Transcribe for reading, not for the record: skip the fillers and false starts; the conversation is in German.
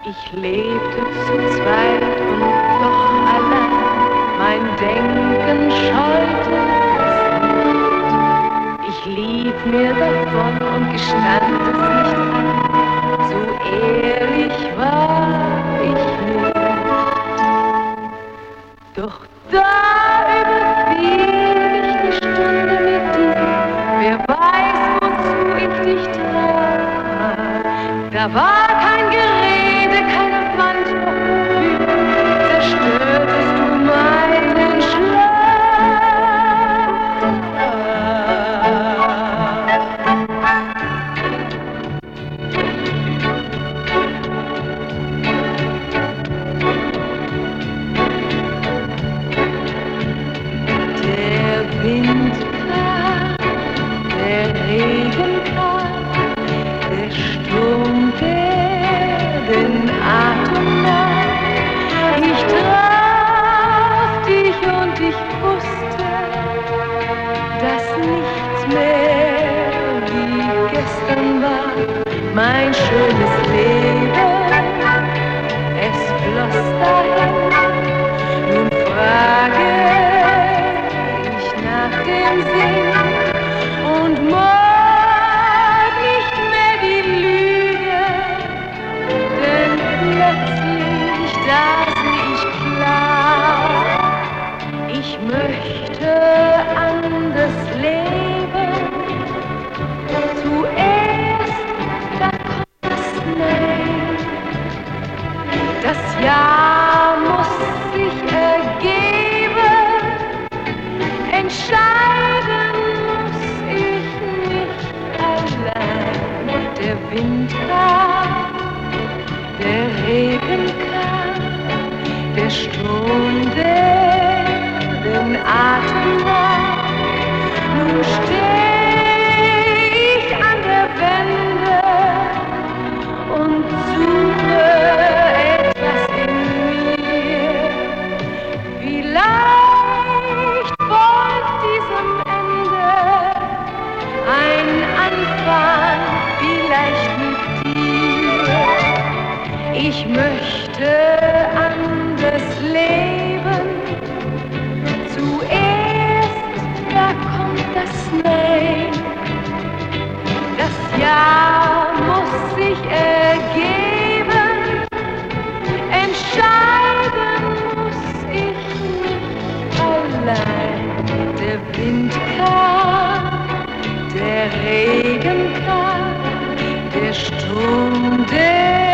Ich lebte zu zweit und doch allein, mein Denken scheute es nicht. Ich lief mir davon und gestand es nicht an, so ehrlich war ich nicht. Doch da überfiel mich die Stunde mit dir, wer weiß, wozu ich dich traf. Da war kein Gerede, keine Wand noch wofür, zerstörtest du meinen Schlaf. Der Wind kam, der Regen kam, der Sturm, der den Atem nahm. Ich traf dich und ich wusste, dass nichts mehr wie gestern war. Mein schönes Leben, es floss dahin. Nun frage ich nach dem Sinn und mag nicht mehr die Lüge, denn plötzlich, da seh ich klar, ich möchte anders leben. Zuerst, da kommt das Nein, das Ja muss sich ergeben, entscheiden muss ich nicht allein. Der Wind kam, der Regen kam, der Sturm, der den Atem nahm. Nun steh ich an der Wende und suche etwas in mir. Vielleicht folgt diesem Ende ein Anfang, vielleicht mit dir. Ich möchte anders leben. Zuerst, da kommt das Nein. Das Ja muss sich ergeben. Entscheiden muss ich nicht allein. Der Wind kam, der Regen kam, der Sturm, der